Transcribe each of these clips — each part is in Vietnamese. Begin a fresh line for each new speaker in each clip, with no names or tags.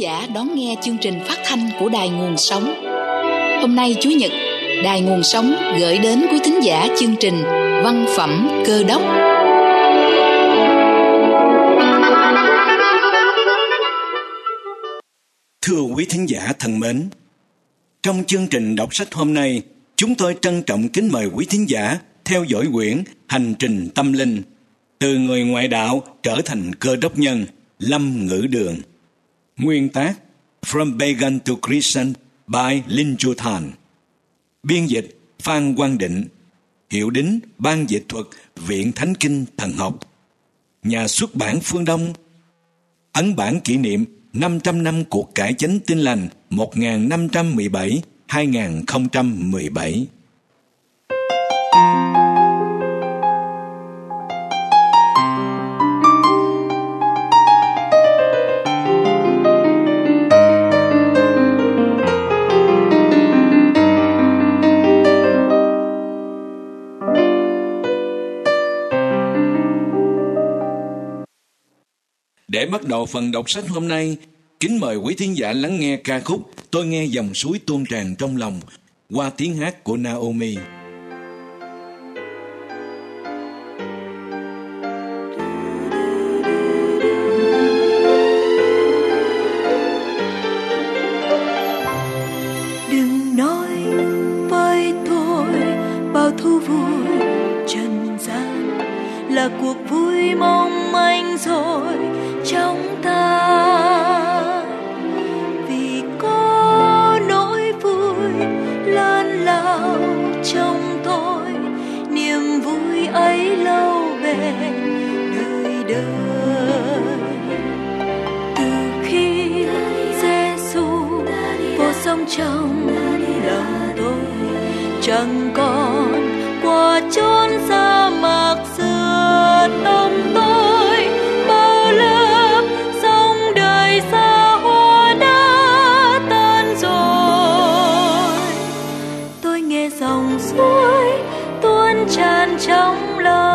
giả đón nghe chương trình phát thanh của Đài Nguồn Sống. Hôm nay Chủ nhật, Đài Nguồn Sống gửi đến quý thính giả chương trình Văn phẩm Cơ đốc.
Thưa quý thính giả thân mến, trong chương trình đọc sách hôm nay, chúng tôi trân trọng kính mời quý thính giả theo dõi quyển Hành trình tâm linh, từ người ngoại đạo trở thành cơ đốc nhân, Lâm Ngữ Đường. Nguyên tác From Pagan to Christian by Linh Chu Thành. Biên dịch Phan Quang Định. Hiệu đính Ban dịch thuật Viện Thánh Kinh Thần học. Nhà xuất bản Phương Đông. Ấn bản kỷ niệm 500 năm cuộc cải chánh Tin lành 1517-2017. Để bắt đầu phần đọc sách hôm nay, kính mời quý thính giả lắng nghe ca khúc Tôi nghe dòng suối tuôn tràn trong lòng qua tiếng hát của Naomi.
Đừng nói với tôi bao thú vui trần gian là cuộc vui mong manh rồi trong ta, vì có nỗi vui lớn lao trong tôi, niềm vui ấy lâu bền đời đời. Từ khi Giê-xu vô sống trong lòng tôi, chẳng còn qua chốn sa mạc xưa tâm tôi, bao lớp sông đời xa hoa đã tan rồi. Tôi nghe dòng suối tuôn tràn trong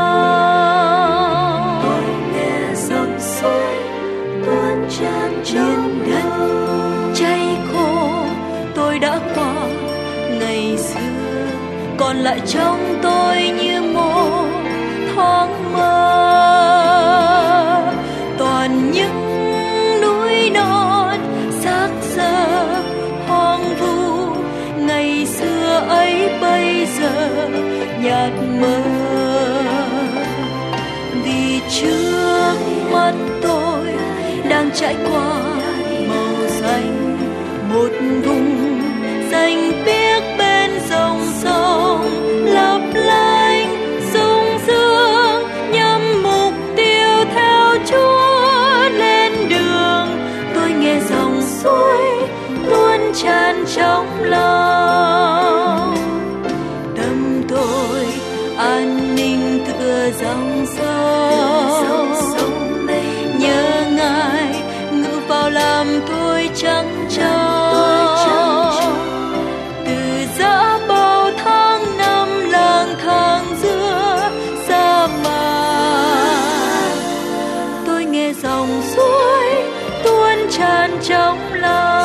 lòng, tôi nghe dòng suối tuôn tràn trong lòng. Cháy khô tôi đã qua ngày xưa, còn lại trong tôi như một thoáng mơ, toàn những núi non xác xơ hoang vu ngày xưa ấy bây giờ nhạt mờ. Vì trước mắt tôi đang trải qua màu xanh, một vùng xanh biếc bên dòng sông lấp lánh sung sướng, nhằm mục tiêu theo Chúa lên đường. Tôi nghe dòng suối tuôn tràn trong lòng, tâm tôi an ninh tựa dòng sông, nhớ Ngài ngự vào làm tôi trắng trâu. Từ giã bao tháng năm lang thang giữa sa mạc, tôi nghe dòng suối tuôn tràn trong lòng.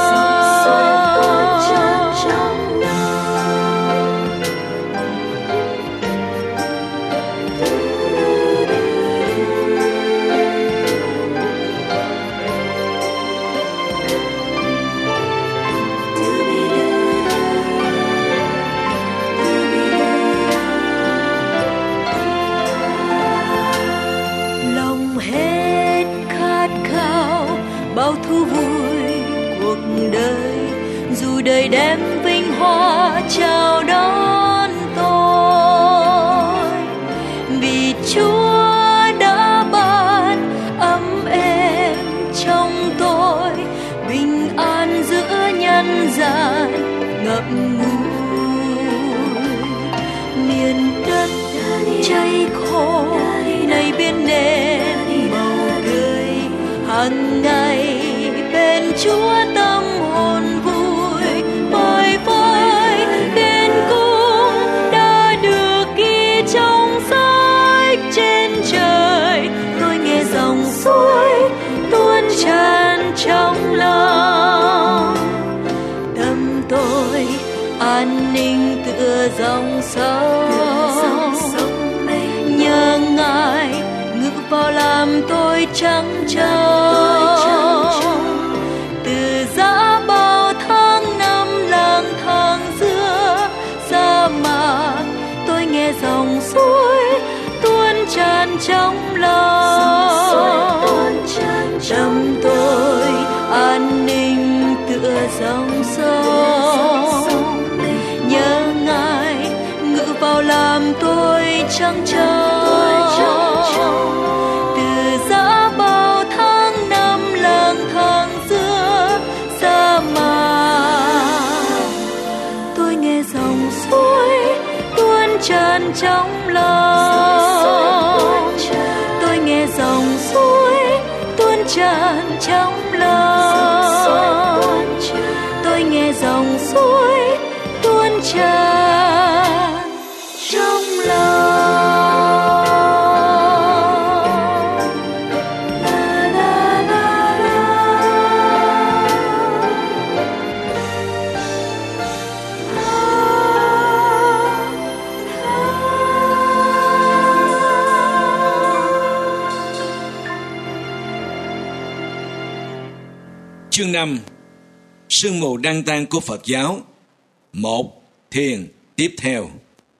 Lòng hết khát khao bao thú vui cuộc đời, dù đời đem vinh hoa chào đón tôi. Vì Chúa đã ban ấm êm trong tôi, bình an giữa nhân gian ngậm ngùi. Miền đất cháy khô nay biến nên màu tươi, hàng ngày bên Chúa tâm hồn vui vơi vơi. Tên cũng đã được ghi trong sách trên trời, tôi nghe dòng suối tuôn tràn trong lòng. ninh tựa dòng sông. Nhờ Ngài ngự vào làm tôi trắng trong. Từ giã bao tháng năm lang thang giữa sa mạc, tôi nghe dòng suối tuôn tràn trong lòng. Tâm tôi an ninh tựa dòng sông. Nhờ Ngài ngự vào làm tôi trắng trong. Từ giã bao tháng năm lang thang giữa sa mạc, tôi nghe dòng suối tuôn tràn trong lòng. Tôi nghe dòng suối tuôn tràn trong lòng. Tôi nghe dòng suối tuôn tràn trong lòng.
Chương 5. Sương mù đăng tan của Phật giáo. 1. Thiền tiếp theo.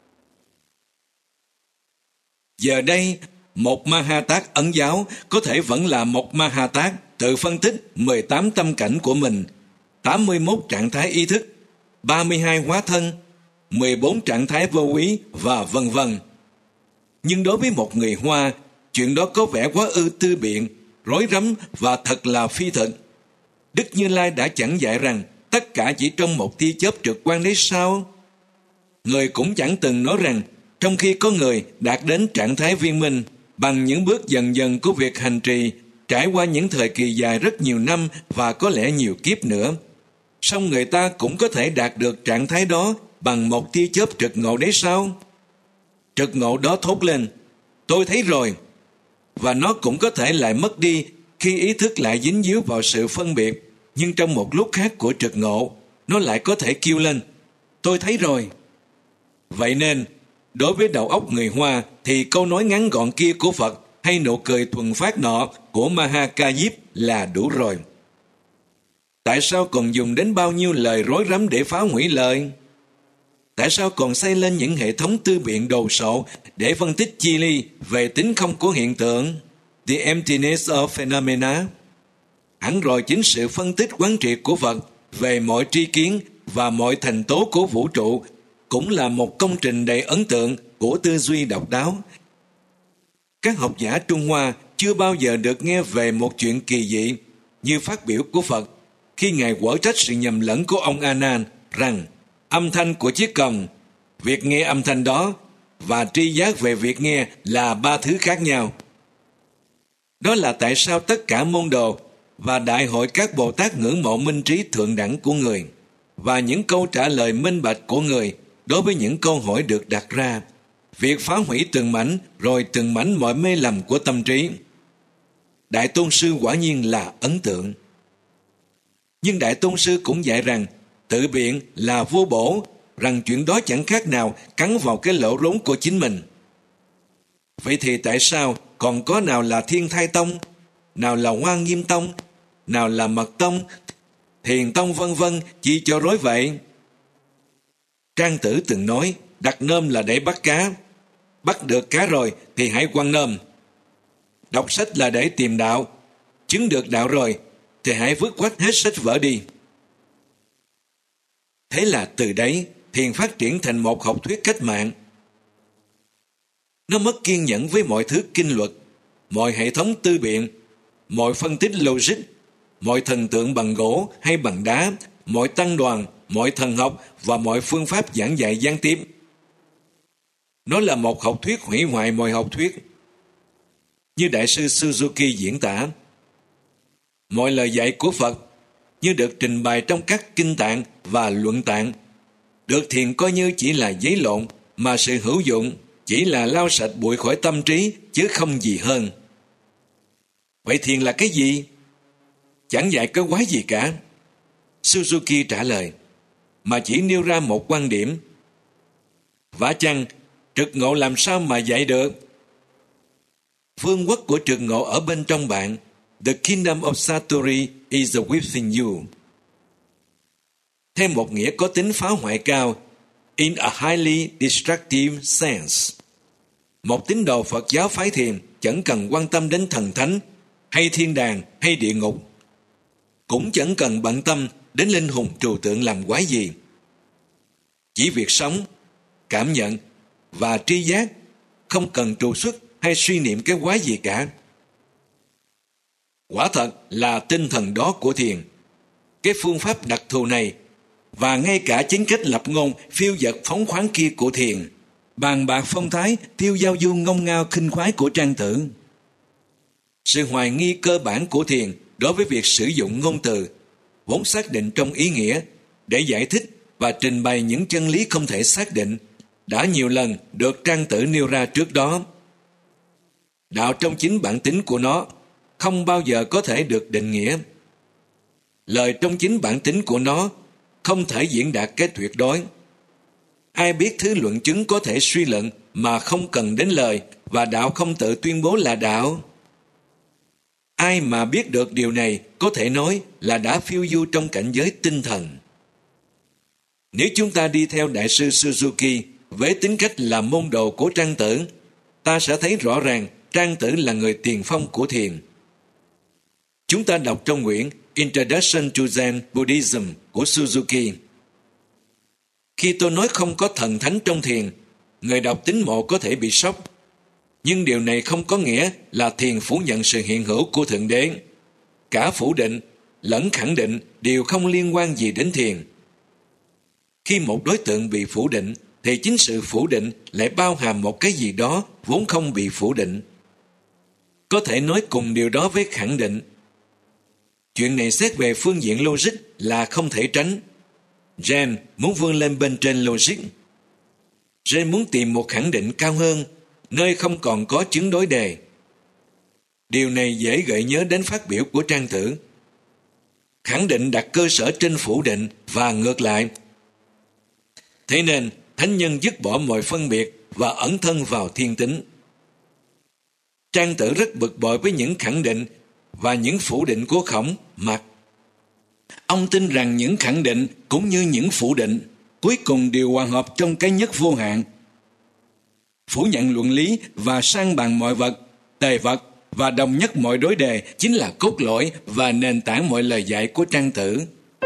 Giờ đây, một Ma-ha Tát Ấn giáo có thể vẫn là một Ma-ha Tát tự phân tích 18 tâm cảnh của mình, 81 trạng thái ý thức, 32 hóa thân, 14 trạng thái vô úy và vân vân. Nhưng đối với một người Hoa, chuyện đó có vẻ quá ư tư biện, rối rắm và thật là phi thực. Đức Như Lai đã chẳng dạy rằng tất cả chỉ trong một tia chớp trực quan đấy sao? Người cũng chẳng từng nói rằng trong khi có người đạt đến trạng thái viên minh bằng những bước dần dần của việc hành trì trải qua những thời kỳ dài rất nhiều năm và có lẽ nhiều kiếp nữa, song người ta cũng có thể đạt được trạng thái đó bằng một tia chớp trực ngộ đấy sao? Trực ngộ đó thốt lên, tôi thấy rồi, và nó cũng có thể lại mất đi khi ý thức lại dính díu vào sự phân biệt, nhưng trong một lúc khác của trực ngộ, nó lại có thể kêu lên, tôi thấy rồi. Vậy nên, đối với đầu óc người Hoa thì câu nói ngắn gọn kia của Phật hay nụ cười thuần phát nọ của Maha Ca Diếp là đủ rồi. Tại sao còn dùng đến bao nhiêu lời rối rắm để phá hủy lời? Tại sao còn xây lên những hệ thống tư biện đồ sộ để phân tích chi ly về tính không của hiện tượng? The emptiness of phenomena. Hẳn rồi chính sự phân tích quán triệt của Phật về mọi tri kiến và mọi thành tố của vũ trụ cũng là một công trình đầy ấn tượng của tư duy độc đáo. Các học giả Trung Hoa chưa bao giờ được nghe về một chuyện kỳ dị như phát biểu của Phật khi Ngài quở trách sự nhầm lẫn của ông A Nan rằng âm thanh của chiếc còng, việc nghe âm thanh đó và tri giác về việc nghe là ba thứ khác nhau. Đó là tại sao tất cả môn đồ và đại hội các Bồ Tát ngưỡng mộ minh trí thượng đẳng của người và những câu trả lời minh bạch của người đối với những câu hỏi được đặt ra, việc phá hủy từng mảnh rồi từng mảnh mọi mê lầm của tâm trí. Đại Tôn Sư quả nhiên là ấn tượng. Nhưng Đại Tôn Sư cũng dạy rằng tự biện là vô bổ, rằng chuyện đó chẳng khác nào cắn vào cái lỗ rốn của chính mình. Vậy thì tại sao còn có nào là Thiên Thai Tông, nào là Hoa Nghiêm Tông, nào là Mật Tông, Thiền Tông vân vân chỉ cho rối vậy? Trang Tử từng nói đặt nơm là để bắt cá, bắt được cá rồi thì hãy quăng nơm. Đọc sách là để tìm đạo, chứng được đạo rồi thì hãy vứt quách hết sách vở đi. Thế là từ đấy thiền phát triển thành một học thuyết cách mạng. Nó mất kiên nhẫn với mọi thứ kinh luật, mọi hệ thống tư biện, mọi phân tích logic, mọi thần tượng bằng gỗ hay bằng đá, mọi tăng đoàn, mọi thần học và mọi phương pháp giảng dạy gián tiếp. Nó là một học thuyết hủy hoại mọi học thuyết. Như Đại sư Suzuki diễn tả, mọi lời dạy của Phật như được trình bày trong các kinh tạng và luận tạng, được thiền coi như chỉ là giấy lộn, mà sự hữu dụng chỉ là lau sạch bụi khỏi tâm trí chứ không gì hơn. Vậy thiền là cái gì? Chẳng dạy cái quái gì cả. Suzuki trả lời, mà chỉ nêu ra một quan điểm Vả chăng, trực ngộ làm sao mà dạy được? Vương quốc của trực ngộ ở bên trong bạn. The kingdom of Satori is within you. Thêm một nghĩa có tính phá hoại cao, in a highly destructive sense. Một tín đồ Phật giáo phái thiền chẳng cần quan tâm đến thần thánh, hay thiên đàng, hay địa ngục. Cũng chẳng cần bận tâm đến linh hồn trừu tượng làm quái gì. Chỉ việc sống, cảm nhận và tri giác, không cần trù xuất hay suy niệm cái quái gì cả. Quả thật là tinh thần đó của thiền. Cái phương pháp đặc thù này và ngay cả chính cách lập ngôn phiêu dật phóng khoáng kia của thiền, bàn bạc phong thái tiêu giao du ngông ngao khinh khoái của Trang Tử. Sự hoài nghi cơ bản của thiền đối với việc sử dụng ngôn từ vốn xác định trong ý nghĩa để giải thích và trình bày những chân lý không thể xác định đã nhiều lần được Trang Tử nêu ra trước đó. Đạo trong chính bản tính của nó không bao giờ có thể được định nghĩa. Lời trong chính bản tính của nó không thể diễn đạt cái tuyệt đối. Ai biết thứ luận chứng có thể suy luận mà không cần đến lời, và đạo không tự tuyên bố là đạo? Ai mà biết được điều này có thể nói là đã phiêu du trong cảnh giới tinh thần. Nếu chúng ta đi theo Đại sư Suzuki với tính cách là môn đồ của Trang Tử, ta sẽ thấy rõ ràng Trang Tử là người tiền phong của thiền. Chúng ta đọc trong quyển Introduction to Zen Buddhism của Suzuki. Khi tôi nói không có thần thánh trong thiền, người đọc tín mộ có thể bị sốc. Nhưng điều này không có nghĩa là thiền phủ nhận sự hiện hữu của Thượng Đế. Cả phủ định lẫn khẳng định đều không liên quan gì đến thiền. Khi một đối tượng bị phủ định, thì chính sự phủ định lại bao hàm một cái gì đó vốn không bị phủ định. Có thể nói cùng điều đó với khẳng định. Chuyện này xét về phương diện logic là không thể tránh. Zen muốn vươn lên bên trên logic. Zen muốn tìm một khẳng định cao hơn, nơi không còn có chứng đối đề. Điều này dễ gợi nhớ đến phát biểu của Trang Tử. Khẳng định đặt cơ sở trên phủ định và ngược lại. Thế nên, thánh nhân dứt bỏ mọi phân biệt và ẩn thân vào thiên tính. Trang Tử rất bực bội với những khẳng định và những phủ định của Khổng, Mặc. Ông tin rằng những khẳng định cũng như những phủ định cuối cùng đều hòa hợp trong cái nhất vô hạn. Phủ nhận luận lý và sang bằng mọi vật, tề vật và đồng nhất mọi đối đề chính là cốt lõi và nền tảng mọi lời dạy của Trang Tử.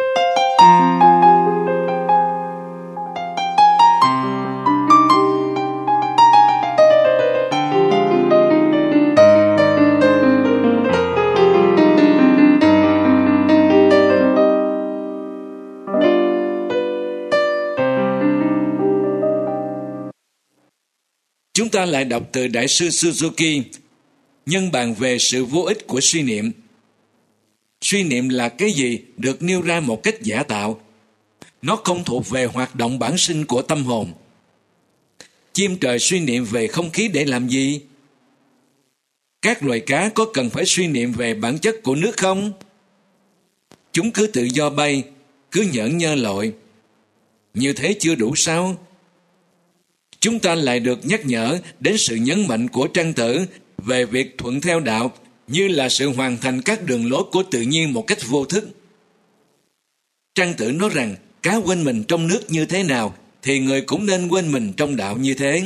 Chúng ta lại đọc từ Đại sư Suzuki, nhân bàn về sự vô ích của suy niệm. Suy niệm là cái gì được nêu ra một cách giả tạo. Nó không thuộc về hoạt động bản sinh của tâm hồn. Chim trời suy niệm về không khí để làm gì? Các loài cá có cần phải suy niệm về bản chất của nước không? Chúng cứ tự do bay, cứ nhởn nhơ lội. Như thế chưa đủ sao? Chúng ta lại được nhắc nhở đến sự nhấn mạnh của Trang Tử về việc thuận theo đạo như là sự hoàn thành các đường lối của tự nhiên một cách vô thức. Trang Tử nói rằng cá quên mình trong nước như thế nào thì người cũng nên quên mình trong đạo như thế.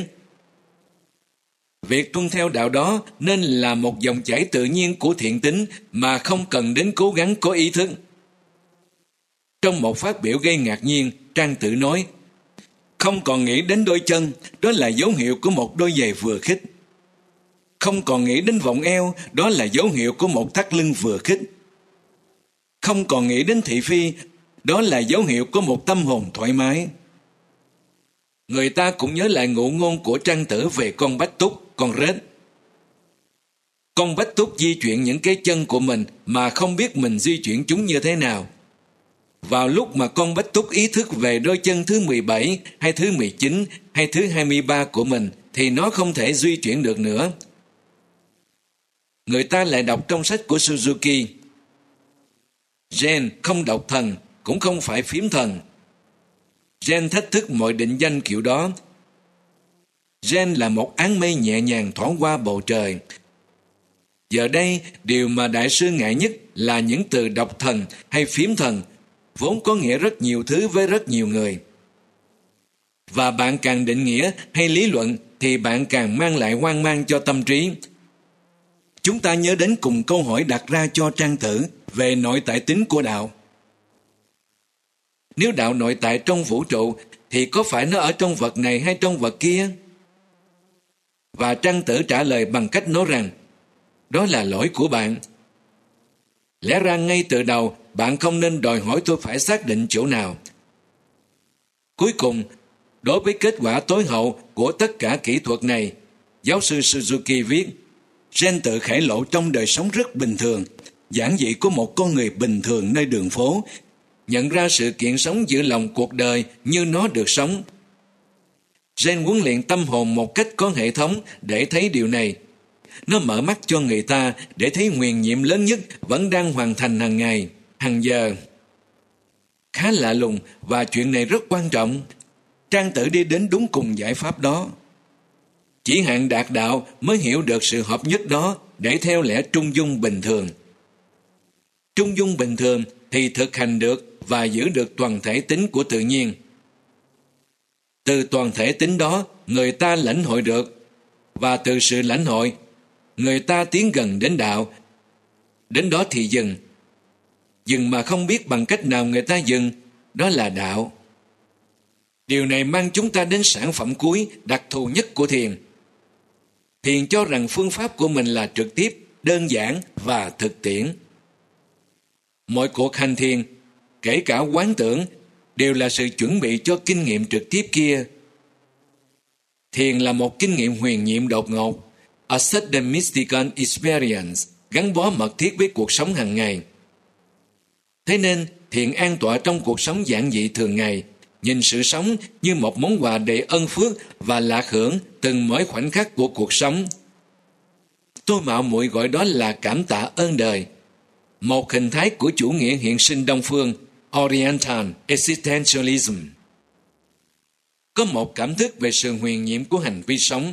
Việc tuân theo đạo đó nên là một dòng chảy tự nhiên của thiện tính mà không cần đến cố gắng có ý thức. Trong một phát biểu gây ngạc nhiên, Trang Tử nói: không còn nghĩ đến đôi chân, đó là dấu hiệu của một đôi giày vừa khít. Không còn nghĩ đến vòng eo, đó là dấu hiệu của một thắt lưng vừa khít. Không còn nghĩ đến thị phi, đó là dấu hiệu của một tâm hồn thoải mái. Người ta cũng nhớ lại ngụ ngôn của Trang Tử về con bách túc, con rết. Con bách túc di chuyển những cái chân của mình mà không biết mình di chuyển chúng như thế nào. Vào lúc mà con bách túc ý thức về đôi chân thứ 17 hay thứ 19 hay thứ 23 của mình thì nó không thể di chuyển được nữa. Người ta lại đọc trong sách của Suzuki: Zen không độc thần, cũng không phải phím thần. Zen thách thức mọi định danh kiểu đó. Gen là một áng mây nhẹ nhàng thoảng qua bầu trời. Giờ đây, điều mà đại sư ngại nhất là những từ độc thần hay phím thần, vốn có nghĩa rất nhiều thứ với rất nhiều người. Và bạn càng định nghĩa hay lý luận thì bạn càng mang lại hoang mang cho tâm trí. Chúng ta nhớ đến cùng câu hỏi đặt ra cho Trang Tử về nội tại tính của đạo. Nếu đạo nội tại trong vũ trụ thì có phải nó ở trong vật này hay trong vật kia? Và Trang Tử trả lời bằng cách nói rằng đó là lỗi của bạn. Lẽ ra ngay từ đầu bạn không nên đòi hỏi tôi phải xác định chỗ nào. Cuối cùng, đối với kết quả tối hậu của tất cả kỹ thuật này, giáo sư Suzuki viết, Gen tự khải lộ trong đời sống rất bình thường, giản dị của một con người bình thường nơi đường phố, nhận ra sự kiện sống giữa lòng cuộc đời như nó được sống. Gen huấn luyện tâm hồn một cách có hệ thống để thấy điều này. Nó mở mắt cho người ta để thấy huyền nhiệm lớn nhất vẫn đang hoàn thành hàng ngày, hàng giờ. Khá lạ lùng và chuyện này rất quan trọng. Trang Tử đi đến đúng cùng giải pháp đó. Chỉ hạng đạt đạo mới hiểu được sự hợp nhất đó để theo lẽ trung dung bình thường. Trung dung bình thường thì thực hành được và giữ được toàn thể tính của tự nhiên. Từ toàn thể tính đó, người ta lãnh hội được, và từ sự lãnh hội, người ta tiến gần đến đạo. Đến đó thì dừng. Dừng mà không biết bằng cách nào người ta dừng, đó là đạo. Điều này mang chúng ta đến sản phẩm cuối, đặc thù nhất của thiền. Thiền cho rằng phương pháp của mình là trực tiếp, đơn giản và thực tiễn. Mọi cuộc hành thiền, kể cả quán tưởng, đều là sự chuẩn bị cho kinh nghiệm trực tiếp kia. Thiền là một kinh nghiệm huyền nhiệm đột ngột, a sudden mystical experience, gắn bó mật thiết với cuộc sống hàng ngày. Thế nên, thiền an tọa trong cuộc sống giản dị thường ngày, nhìn sự sống như một món quà đầy ân phước và lạc hưởng từng mỗi khoảnh khắc của cuộc sống. Tôi mạo muội gọi đó là cảm tạ ơn đời, một hình thái của chủ nghĩa hiện sinh Đông phương, Oriental Existentialism. Có một cảm thức về sự huyền nhiệm của hành vi sống.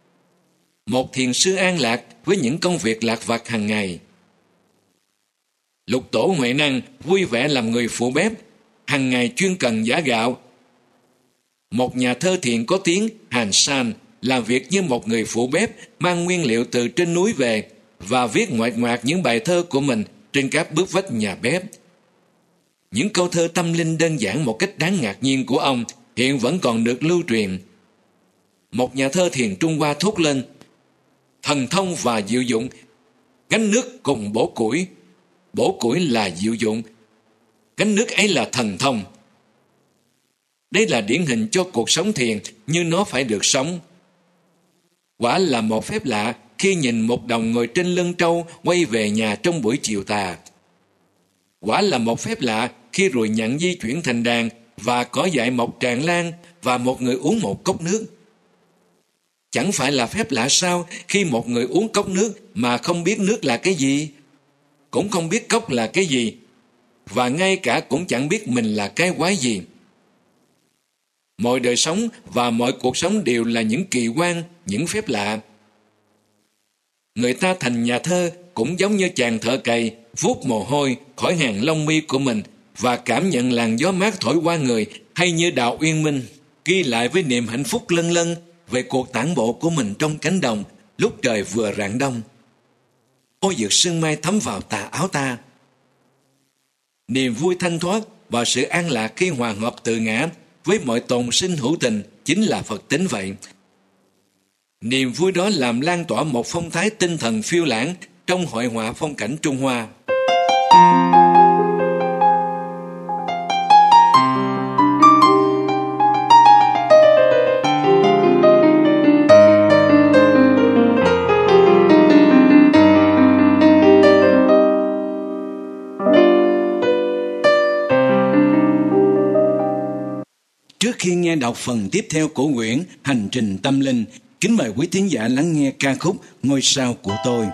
Một thiền sư an lạc với những công việc lặt vặt hàng ngày. Lục tổ Huệ Năng vui vẻ làm người phụ bếp, hàng ngày chuyên cần giã gạo. Một nhà thơ thiền có tiếng Hàn San làm việc như một người phụ bếp, mang nguyên liệu từ trên núi về và viết ngoạch ngoạc những bài thơ của mình trên các bức vách nhà bếp. Những câu thơ tâm linh đơn giản một cách đáng ngạc nhiên của ông hiện vẫn còn được lưu truyền. Một nhà thơ thiền Trung Hoa thốt lên: thần thông và diệu dụng, gánh nước cùng bổ củi là diệu dụng, gánh nước ấy là thần thông. Đây là điển hình cho cuộc sống thiền như nó phải được sống. Quả là một phép lạ khi nhìn một đồng ngồi trên lưng trâu quay về nhà trong buổi chiều tà. Quả là một phép lạ khi ruồi nhặn di chuyển thành đàn và cỏ dại mọc tràn lan và một người uống một cốc nước. Chẳng phải là phép lạ sao khi một người uống cốc nước mà không biết nước là cái gì, cũng không biết cốc là cái gì, và ngay cả cũng chẳng biết mình là cái quái gì. Mọi đời sống và mọi cuộc sống đều là những kỳ quan, những phép lạ. Người ta thành nhà thơ cũng giống như chàng thợ cày vuốt mồ hôi khỏi hàng lông mi của mình và cảm nhận làn gió mát thổi qua người, hay như Đào Uyên Minh ghi lại với niềm hạnh phúc lân lân về cuộc tản bộ của mình trong cánh đồng lúc trời vừa rạng đông. Ôi dược sương mai thấm vào tà áo ta. Niềm vui thanh thoát và sự an lạc khi hòa hợp tự ngã với mọi tồn sinh hữu tình chính là Phật tính vậy. Niềm vui đó làm lan tỏa một phong thái tinh thần phiêu lãng trong hội họa phong cảnh Trung Hoa. Trước khi nghe đọc phần tiếp theo của quyển Hành trình tâm linh, kính mời quý thính giả lắng nghe ca khúc Ngôi sao của tôi.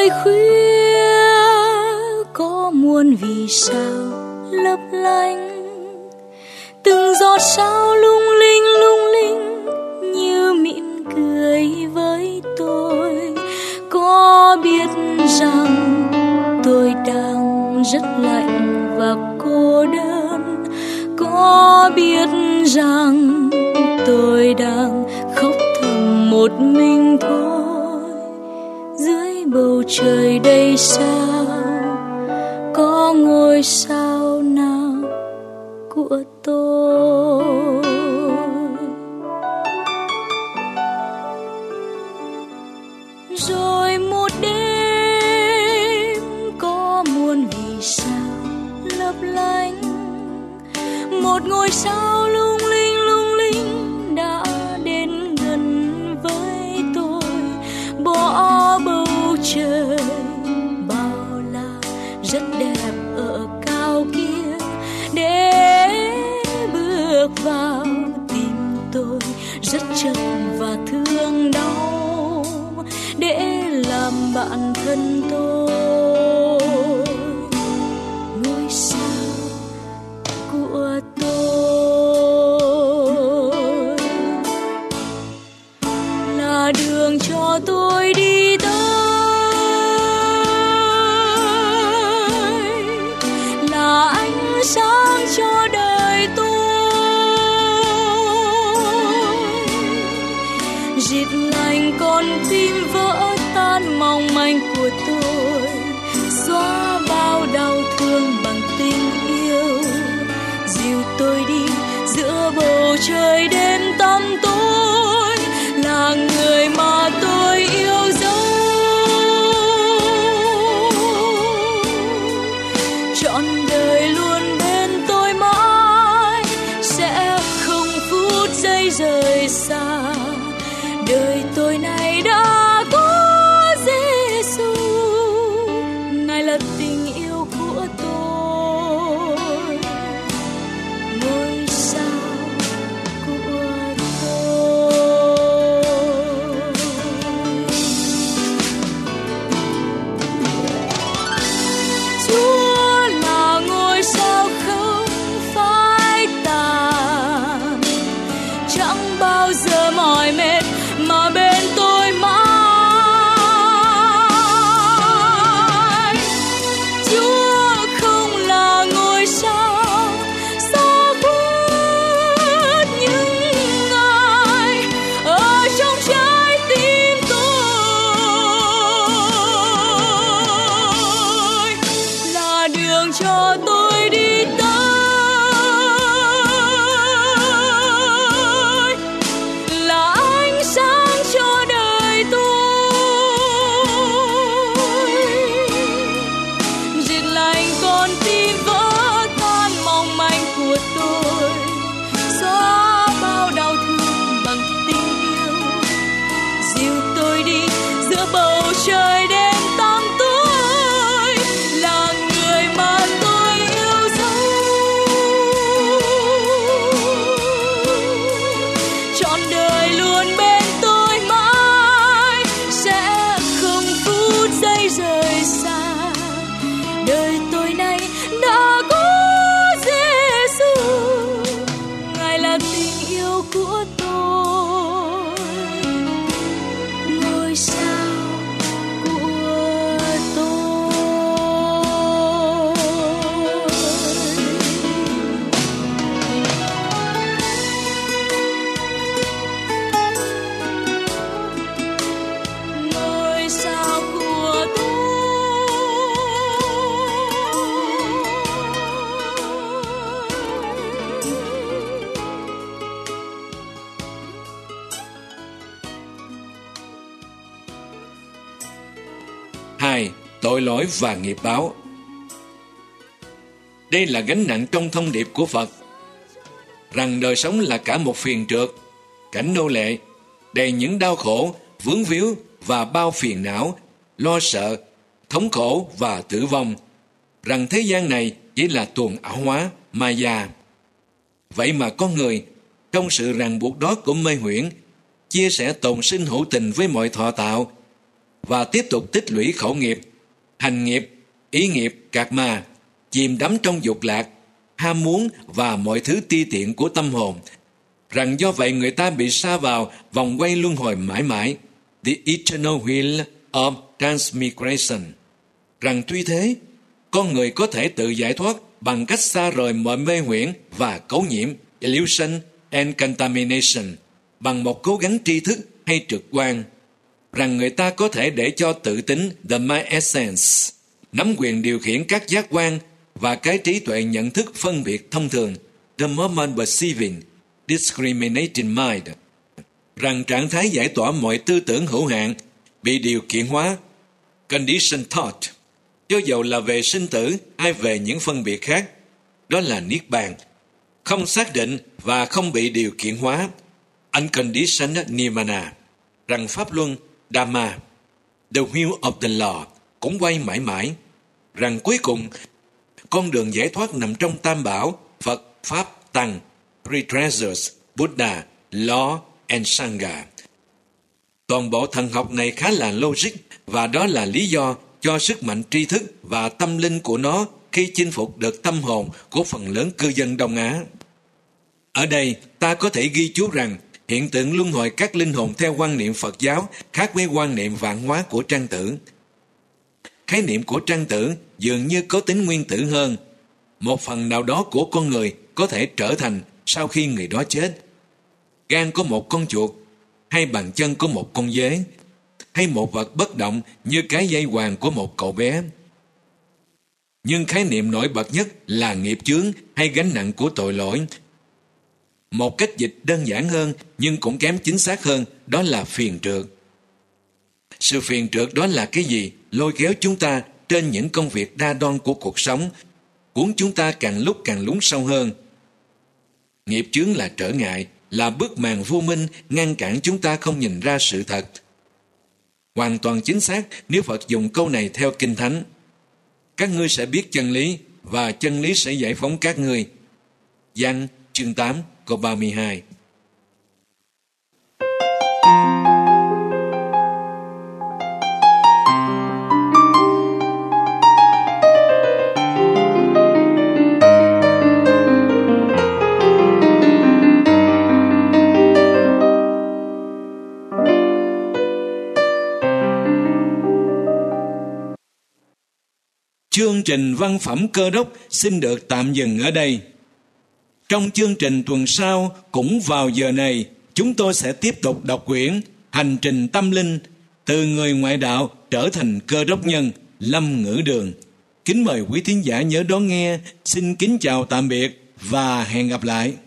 đêm khuya có muôn vì sao lấp lánh, từng giọt sao lung linh như mỉm cười với tôi. Có biết rằng tôi đang rất lạnh và cô đơn, có biết rằng tôi đang khóc thầm một mình thôi. Dưới bầu trời đầy sao có ngôi sao nào của tôi. Rồi một đêm có muôn vì sao lấp lánh, một ngôi sao lung linh đã đến gần với tôi. Bỏ bầu trời bao la rất đẹp ở cao kia để bước vào tim tôi, rất chậm và thương đau để làm bạn thân tôi. Ngôi sao của tôi là đường cho tôi đi tới, là ánh sáng cho đời tôi. Dịt lành con tim vỡ tan mong manh của tôi, xóa bao đau thương bằng tình yêu. Dìu tôi đi giữa bầu trời đêm tăm tối, là người mà tôi yêu dấu. Trọn đời luôn bên tôi mãi, sẽ không phút giây rời xa. Đời tôi này đã có Giêsu, Ngài là tình yêu của tôi, ngôi sao của tôi. Chúa là ngôi sao không phai tàn, chẳng bao giờ mỏi mệt mà bên tôi mãi. Chúa không là ngôi sao xa khuất, nhưng Ngài ở trong trái tim tôi, là đường cho tôi đi tới, là ánh sáng cho đời tôi. Dịt lành con tim vỡ tan mong manh của tôi, xóa bao đau thương bằng tình yêu. Dìu tôi đi giữa bầu trời đêm tăm tối, là người mà tôi yêu dấu. Trọn đời luôn bên tôi mãi, sẽ không phút giây rời xa. Đời tôi này đã có Giêsu, Ngài là tình yêu của tôi, ngôi sao của tôi. Ngôi sao của tôi.
Hai, tội lỗi và nghiệp báo. Đây là gánh nặng trong thông điệp của Phật, rằng đời sống là cả một phiền trượt, cảnh nô lệ, đầy những đau khổ, vướng víu và bao phiền não, lo sợ, thống khổ và tử vong, rằng thế gian này chỉ là tuồng ảo hóa, ma già. Vậy mà con người, trong sự ràng buộc đó của mê huyễn, chia sẻ tồn sinh hữu tình với mọi thọ tạo, và tiếp tục tích lũy khẩu nghiệp, hành nghiệp, ý nghiệp, cạc mà, chìm đắm trong dục lạc, ham muốn và mọi thứ ti tiện của tâm hồn, rằng do vậy người ta bị sa vào vòng quay luân hồi mãi mãi, the eternal wheel of transmigration, rằng tuy thế, con người có thể tự giải thoát bằng cách xa rời mọi mê huyễn và cấu nhiễm, illusion and contamination, bằng một cố gắng tri thức hay trực quan, rằng người ta có thể để cho tự tính, the mind essence, nắm quyền điều khiển các giác quan và cái trí tuệ nhận thức phân biệt thông thường, the moment perceiving, discriminating mind, rằng trạng thái giải tỏa mọi tư tưởng hữu hạn bị điều kiện hóa, condition thought, cho dầu là về sinh tử hay về những phân biệt khác, đó là niết bàn, không xác định và không bị điều kiện hóa, unconditioned nirvana, rằng pháp luân, dhamma, the wheel of the law, cũng quay mãi mãi, rằng cuối cùng con đường giải thoát nằm trong tam bảo, Phật, Pháp, Tăng, Three Treasures, Buddha, Law and Sangha. Toàn bộ thần học này khá là logic, và đó là lý do cho sức mạnh tri thức và tâm linh của nó khi chinh phục được tâm hồn của phần lớn cư dân Đông Á. Ở đây, ta có thể ghi chú rằng hiện tượng luân hồi các linh hồn theo quan niệm Phật giáo khác với quan niệm vạn hóa của Trang Tử. Khái niệm của Trang Tử dường như có tính nguyên tử hơn. Một phần nào đó của con người có thể trở thành sau khi người đó chết. Gan của một con chuột, hay bàn chân của một con dế, hay một vật bất động như cái dây hoàng của một cậu bé. Nhưng khái niệm nổi bật nhất là nghiệp chướng hay gánh nặng của tội lỗi. Một cách dịch đơn giản hơn nhưng cũng kém chính xác hơn, đó là phiền trượt. Sự phiền trượt đó là cái gì? Lôi kéo chúng ta trên những công việc đa đoan của cuộc sống, cuốn chúng ta càng lúc càng lún sâu hơn. Nghiệp chướng là trở ngại, là bức màn vô minh ngăn cản chúng ta không nhìn ra sự thật. Hoàn toàn chính xác nếu Phật dùng câu này theo Kinh Thánh. Các ngươi sẽ biết chân lý, và chân lý sẽ giải phóng các ngươi. Giăng chương 8 câu 32. Chương trình văn phẩm Cơ Đốc xin được tạm dừng ở đây. Trong chương trình tuần sau, cũng vào giờ này, chúng tôi sẽ tiếp tục đọc quyển Hành trình tâm linh, từ người ngoại đạo trở thành Cơ Đốc nhân, Lâm Ngữ Đường. Kính mời quý thính giả nhớ đón nghe. Xin kính chào tạm biệt và hẹn gặp lại.